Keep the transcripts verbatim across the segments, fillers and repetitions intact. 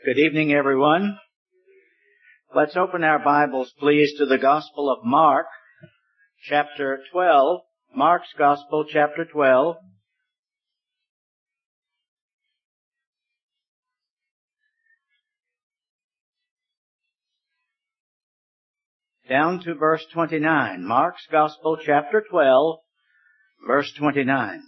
Good evening, everyone. Let's open our Bibles, please, to the Gospel of Mark, chapter twelve. Mark's Gospel, chapter twelve. Down to verse twenty-nine. Mark's Gospel, chapter twelve, verse twenty-nine.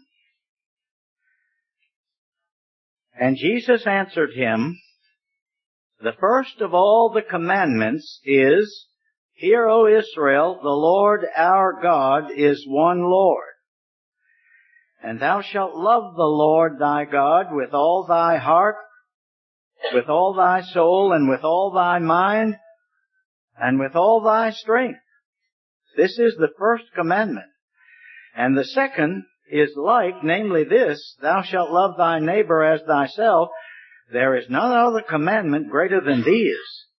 And Jesus answered him, "The first of all the commandments is, Hear, O Israel, the Lord our God is one Lord. And thou shalt love the Lord thy God with all thy heart, with all thy soul, and with all thy mind, and with all thy strength." This is the first commandment. And the second is like, namely this, Thou shalt love thy neighbor as thyself. There is none other commandment greater than these.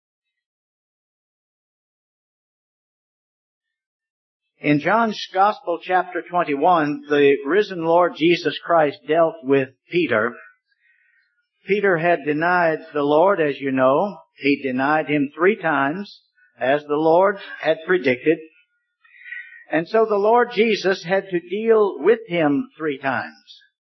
In John's Gospel, chapter twenty-one, the risen Lord Jesus Christ dealt with Peter. Peter had denied the Lord, as you know. He denied him three times, as the Lord had predicted. And so the Lord Jesus had to deal with him three times.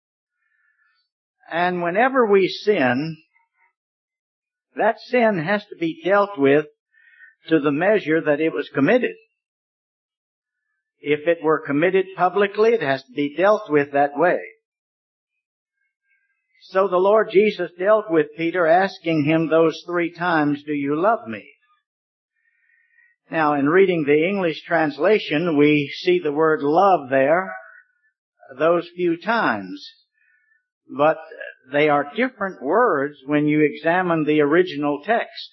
And whenever we sin, that sin has to be dealt with to the measure that it was committed. If it were committed publicly, it has to be dealt with that way. So the Lord Jesus dealt with Peter, asking him those three times, "Do you love me?" Now, in reading the English translation, we see the word love there those few times. But they are different words when you examine the original text.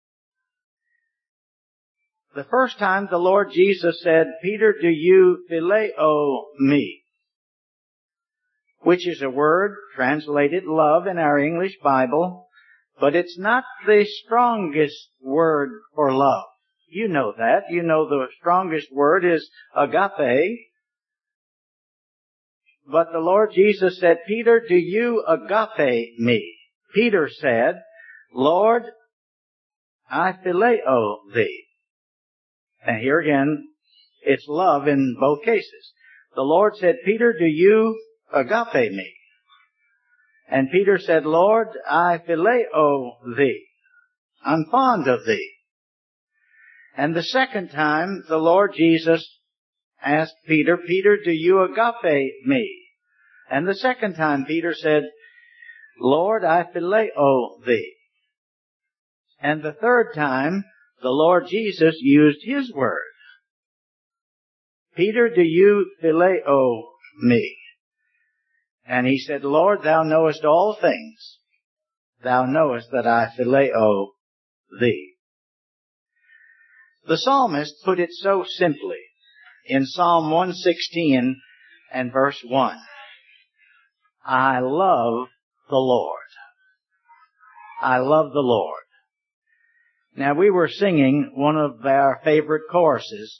The first time the Lord Jesus said, "Peter, do you phileo me?" Which is a word translated love in our English Bible, but it's not the strongest word for love. You know that. You know the strongest word is agape. But the Lord Jesus said, "Peter, do you agape me?" Peter said, "Lord, I phileo thee." And here again, it's love in both cases. The Lord said, "Peter, do you agape me?" And Peter said, "Lord, I phileo thee. I'm fond of thee." And the second time, the Lord Jesus asked Peter, "Peter, do you agape me?" And the second time Peter said, "Lord, I phileo thee." And the third time, the Lord Jesus used His word. "Peter, do you phileo me?" And he said, "Lord, thou knowest all things. Thou knowest that I phileo thee." The psalmist put it so simply in Psalm one sixteen and verse one. I love the Lord. I love the Lord. Now, we were singing one of our favorite choruses.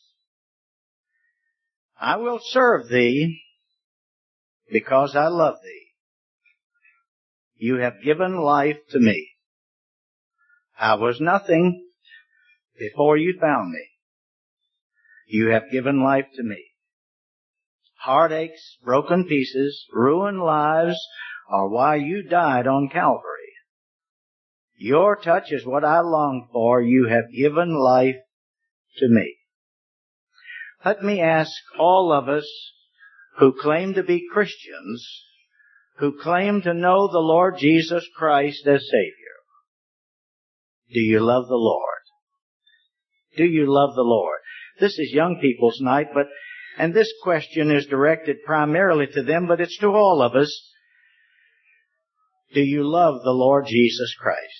I will serve thee because I love thee. You have given life to me. I was nothing before you found me. You have given life to me. Heartaches, broken pieces, ruined lives are why you died on Calvary. Your touch is what I long for. You have given life to me. Let me ask all of us who claim to be Christians, who claim to know the Lord Jesus Christ as Savior, do you love the Lord? Do you love the Lord? This is young people's night, but and this question is directed primarily to them, but it's to all of us. Do you love the Lord Jesus Christ?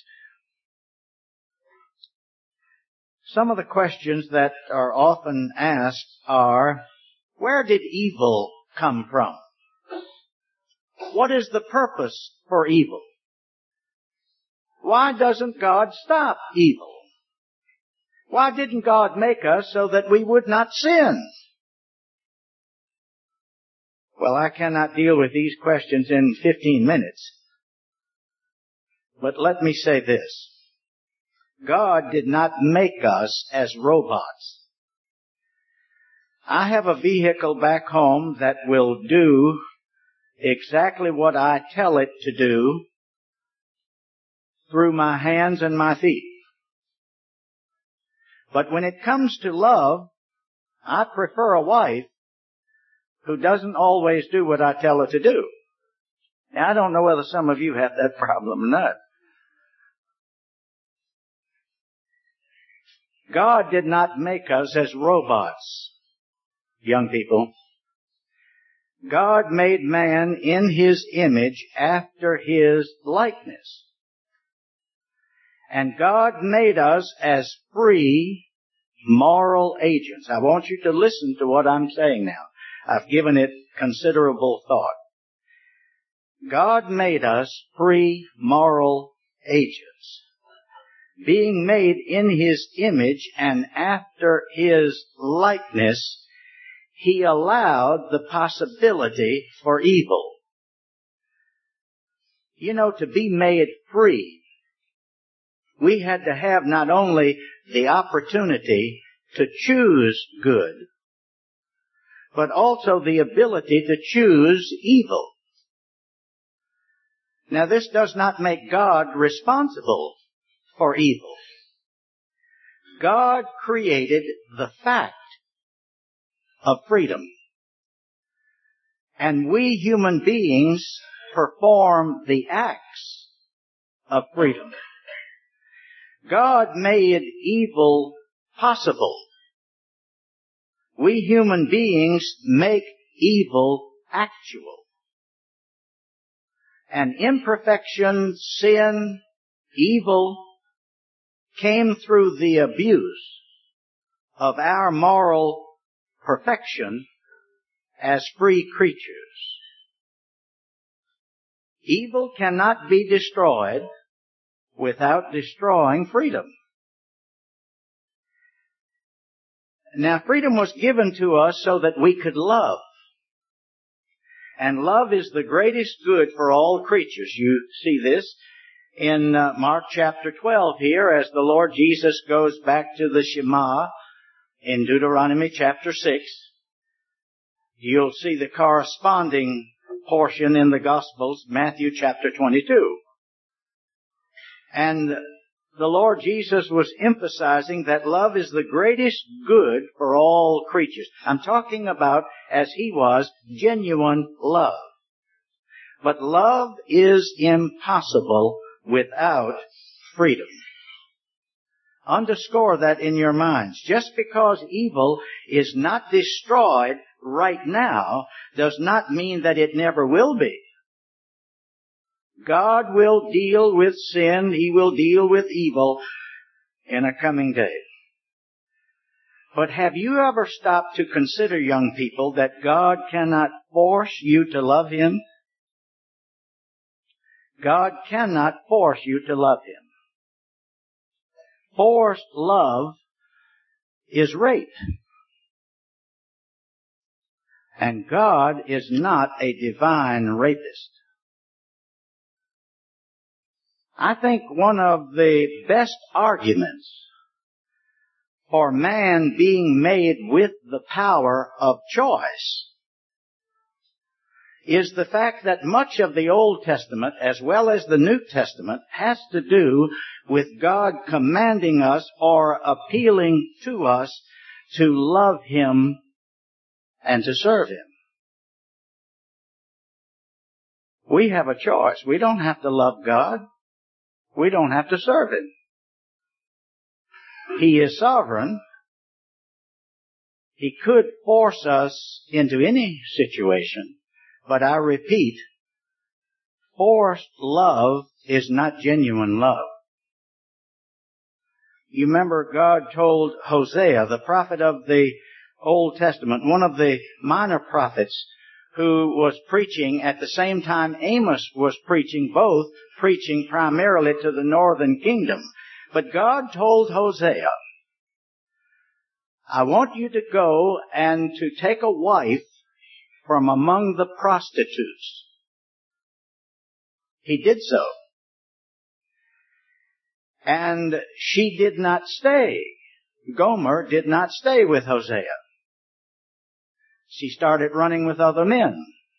Some of the questions that are often asked are, where did evil come from? What is the purpose for evil? Why doesn't God stop evil? Why didn't God make us so that we would not sin? Well, I cannot deal with these questions in fifteen minutes. But let me say this. God did not make us as robots. I have a vehicle back home that will do exactly what I tell it to do through my hands and my feet. But when it comes to love, I prefer a wife who doesn't always do what I tell her to do. Now, I don't know whether some of you have that problem or not. God did not make us as robots, young people. God made man in His image after His likeness. And God made us as free moral agents. I want you to listen to what I'm saying now. I've given it considerable thought. God made us free moral agents. Being made in His image and after His likeness, He allowed the possibility for evil. You know, to be made free, we had to have not only the opportunity to choose good, but also the ability to choose evil. Now, this does not make God responsible for evil. God created the fact of freedom. And we human beings perform the acts of freedom. God made evil possible. We human beings make evil actual. And imperfection, sin, evil came through the abuse of our moral perfection as free creatures. Evil cannot be destroyed without destroying freedom. Now, freedom was given to us so that we could love. And love is the greatest good for all creatures. You see this in uh, Mark chapter twelve here as the Lord Jesus goes back to the Shema in Deuteronomy chapter six. You'll see the corresponding portion in the Gospels, Matthew chapter twenty-two. And the Lord Jesus was emphasizing that love is the greatest good for all creatures. I'm talking about as He was, genuine love. But love is impossible without freedom. Underscore that in your minds. Just because evil is not destroyed right now does not mean that it never will be. God will deal with sin. He will deal with evil in a coming day. But have you ever stopped to consider, young people, that God cannot force you to love Him? God cannot force you to love Him. Forced love is rape. And God is not a divine rapist. I think one of the best arguments for man being made with the power of choice is the fact that much of the Old Testament, as well as the New Testament, has to do with God commanding us or appealing to us to love Him and to serve Him. We have a choice. We don't have to love God. We don't have to serve Him. He is sovereign. He could force us into any situation. But I repeat, forced love is not genuine love. You remember God told Hosea, the prophet of the Old Testament, one of the minor prophets who was preaching at the same time Amos was preaching, both preaching primarily to the northern kingdom. But God told Hosea, I want you to go and to take a wife from among the prostitutes. He did so. And she did not stay. Gomer did not stay with Hosea. She started running with other men.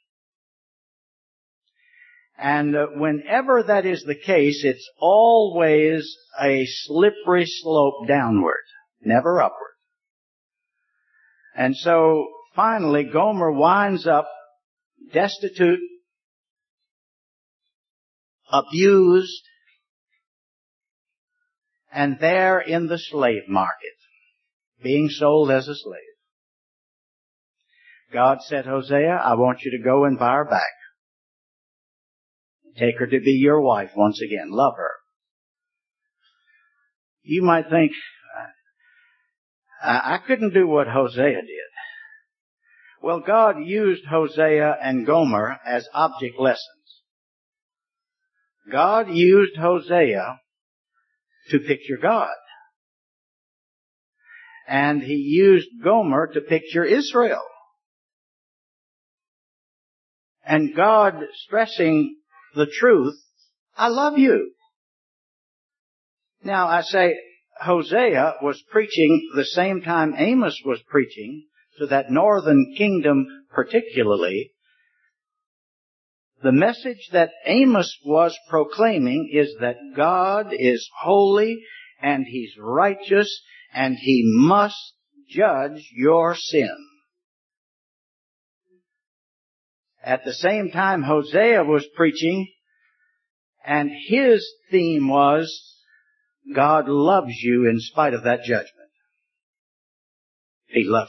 And uh, whenever that is the case, it's always a slippery slope downward, never upward. And so finally Gomer winds up destitute, abused, and there in the slave market, being sold as a slave. God said, Hosea, I want you to go and buy her back. Take her to be your wife once again. Love her. You might think, I couldn't do what Hosea did. Well, God used Hosea and Gomer as object lessons. God used Hosea to picture God. And He used Gomer to picture Israel. And God stressing the truth, I love you. Now I say, Hosea was preaching the same time Amos was preaching to that northern kingdom particularly. The message that Amos was proclaiming is that God is holy and He's righteous and He must judge your sin. At the same time, Hosea was preaching, and his theme was, God loves you in spite of that judgment. He loves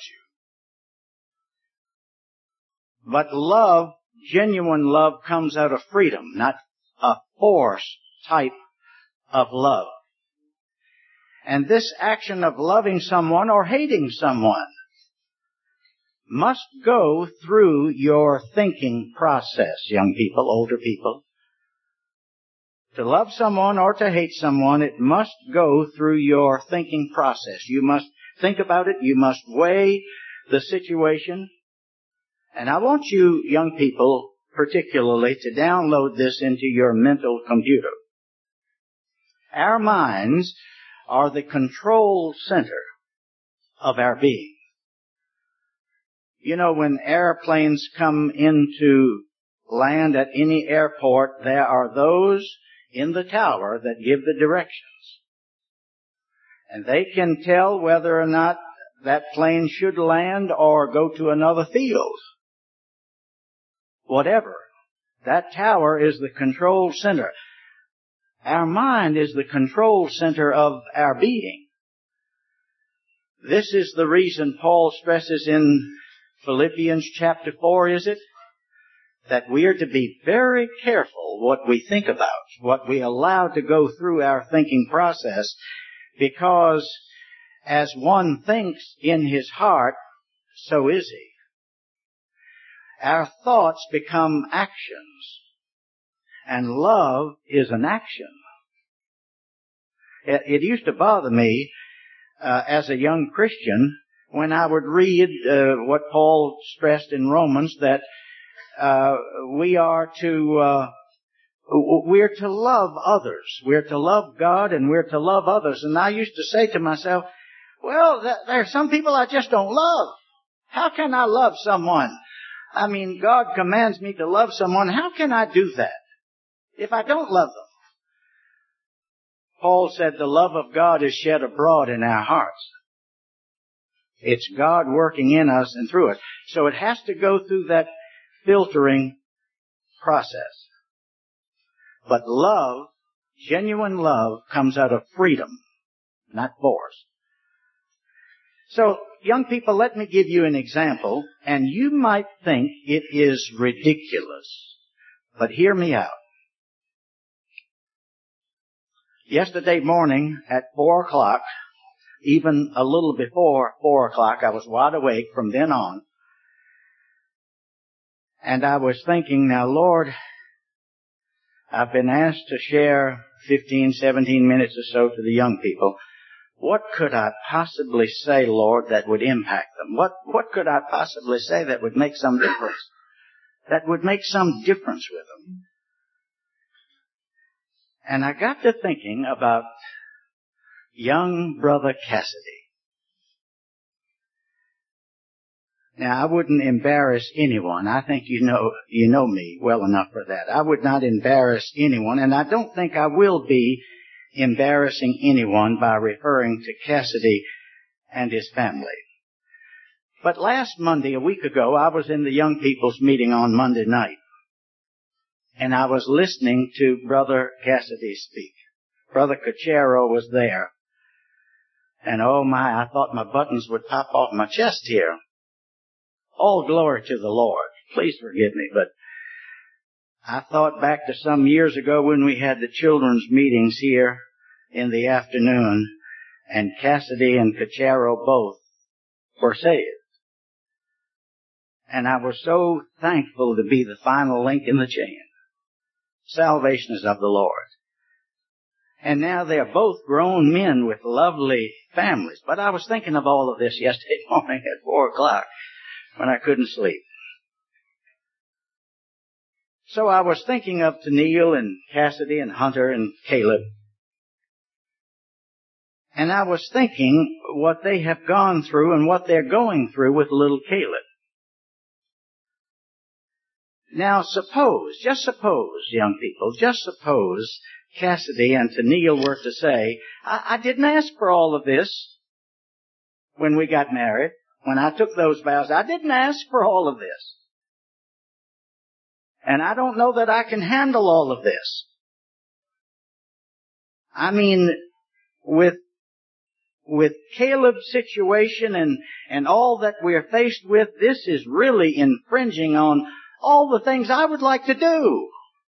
you. But love, genuine love, comes out of freedom, not a forced type of love. And this action of loving someone or hating someone must go through your thinking process, young people, older people. To love someone or to hate someone, it must go through your thinking process. You must think about it. You must weigh the situation. And I want you, young people, particularly, to download this into your mental computer. Our minds are the control center of our being. You know, when airplanes come into land at any airport, there are those in the tower that give the directions. And they can tell whether or not that plane should land or go to another field. Whatever. That tower is the control center. Our mind is the control center of our being. This is the reason Paul stresses in Philippians chapter four, is it? That we are to be very careful what we think about, what we allow to go through our thinking process, because as one thinks in his heart, so is he. Our thoughts become actions, and love is an action. It, it used to bother me uh, as a young Christian when I would read uh, what Paul stressed in Romans, that uh, we are to uh, we're to love others. We're to love God and we're to love others. And I used to say to myself, well, th- there are some people I just don't love. How can I love someone? I mean, God commands me to love someone. How can I do that if I don't love them? Paul said the love of God is shed abroad in our hearts. It's God working in us and through us. So it has to go through that filtering process. But love, genuine love, comes out of freedom, not force. So, young people, let me give you an example, and you might think it is ridiculous. But hear me out. Yesterday morning at four o'clock, even a little before four o'clock, I was wide awake from then on. And I was thinking, now Lord, I've been asked to share fifteen, seventeen minutes or so to the young people. What could I possibly say, Lord, that would impact them? What, what could I possibly say that would make some difference? That would make some difference with them. And I got to thinking about young brother Cassidy. Now, I wouldn't embarrass anyone. I think you know, you know me well enough for that. I would not embarrass anyone, and I don't think I will be embarrassing anyone by referring to Cassidy and his family. But last Monday, a week ago, I was in the young people's meeting on Monday night, and I was listening to Brother Cassidy speak. Brother Cachero was there, and oh my, I thought my buttons would pop off my chest here. All glory to the Lord. Please forgive me, but I thought back to some years ago when we had the children's meetings here in the afternoon, and Cassidy and Cachero both were saved. And I was so thankful to be the final link in the chain. Salvation is of the Lord. And now they're both grown men with lovely families. But I was thinking of all of this yesterday morning at four o'clock when I couldn't sleep. So I was thinking of Tennille and Cassidy and Hunter and Caleb. And I was thinking what they have gone through and what they're going through with little Caleb. Now suppose, just suppose, young people, just suppose Cassidy and Tennille were to say, I, I didn't ask for all of this when we got married. When I took those vows, I didn't ask for all of this. And I don't know that I can handle all of this. I mean, with, with Caleb's situation and, and all that we're faced with, this is really infringing on all the things I would like to do.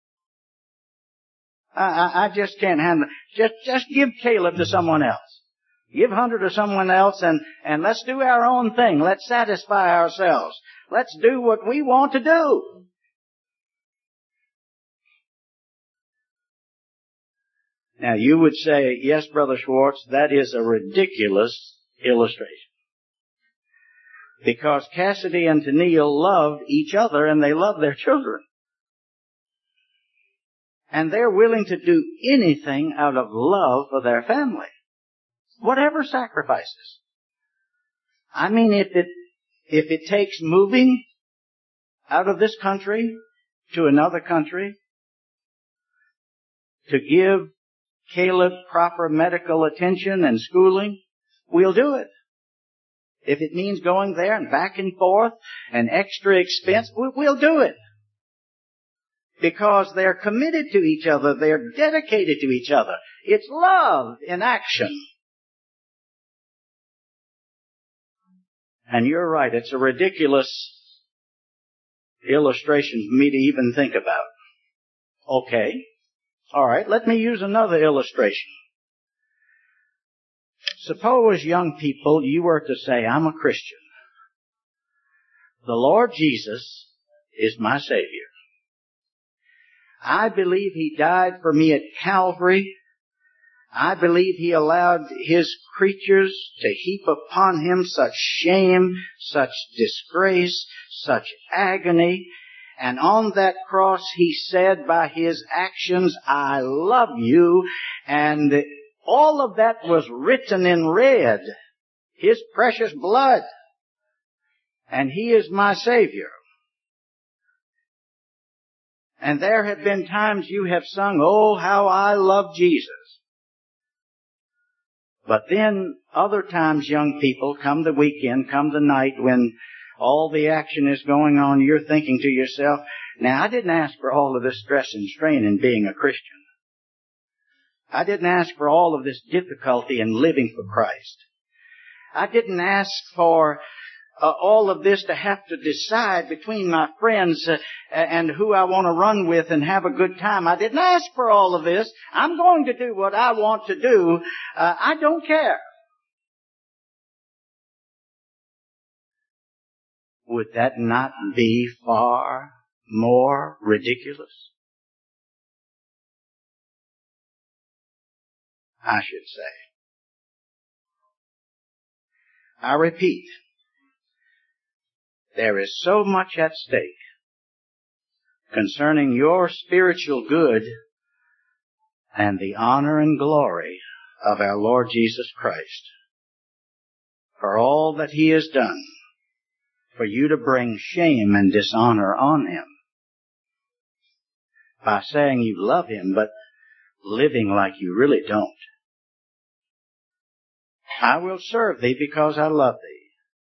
I, I, I just can't handle it. Just, just give Caleb to someone else. Give Hunter to someone else and, and let's do our own thing. Let's satisfy ourselves. Let's do what we want to do. Now you would say, yes, Brother Schwartz, that is a ridiculous illustration. Because Cassidy and Tennille loved each other and they loved their children. And they're willing to do anything out of love for their family. Whatever sacrifices. I mean, if it, if it takes moving out of this country to another country to give Caleb proper medical attention and schooling, we'll do it. If it means going there and back and forth and extra expense, we'll do it. Because they're committed to each other. They're dedicated to each other. It's love in action. And you're right, it's a ridiculous illustration for me to even think about. Okay. All right, let me use another illustration. Suppose, young people, you were to say, I'm a Christian. The Lord Jesus is my Savior. I believe He died for me at Calvary. I believe He allowed His creatures to heap upon Him such shame, such disgrace, such agony. And on that cross He said by His actions, I love you. And all of that was written in red. His precious blood. And He is my Savior. And there have been times you have sung, oh, how I love Jesus. But then other times, young people, come the weekend, come the night when all the action is going on, you're thinking to yourself, now I didn't ask for all of this stress and strain in being a Christian. I didn't ask for all of this difficulty in living for Christ. I didn't ask for uh, all of this to have to decide between my friends uh, and who I want to run with and have a good time. I didn't ask for all of this. I'm going to do what I want to do. Uh, I don't care. Would that not be far more ridiculous? I should say. I repeat, there is so much at stake concerning your spiritual good and the honor and glory of our Lord Jesus Christ, for all that He has done, for you to bring shame and dishonor on Him by saying you love Him, but living like you really don't. I will serve Thee because I love Thee.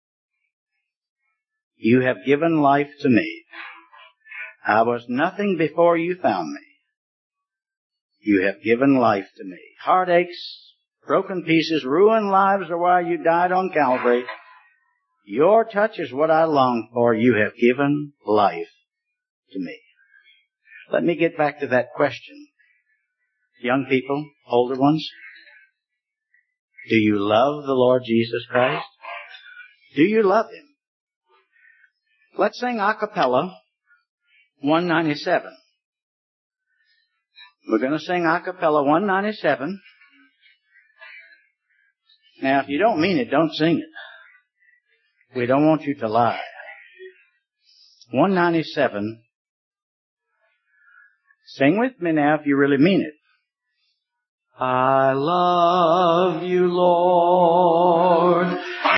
You have given life to me. I was nothing before you found me. You have given life to me. Heartaches, broken pieces, ruined lives are why you died on Calvary. Your touch is what I long for. You have given life to me. Let me get back to that question. Young people, older ones, do you love the Lord Jesus Christ? Do you love Him? Let's sing a cappella one ninety-seven. We're going to sing a cappella one ninety-seven. Now, if you don't mean it, don't sing it. We don't want you to lie. one ninety-seven. Sing with me now if you really mean it. I love you, Lord,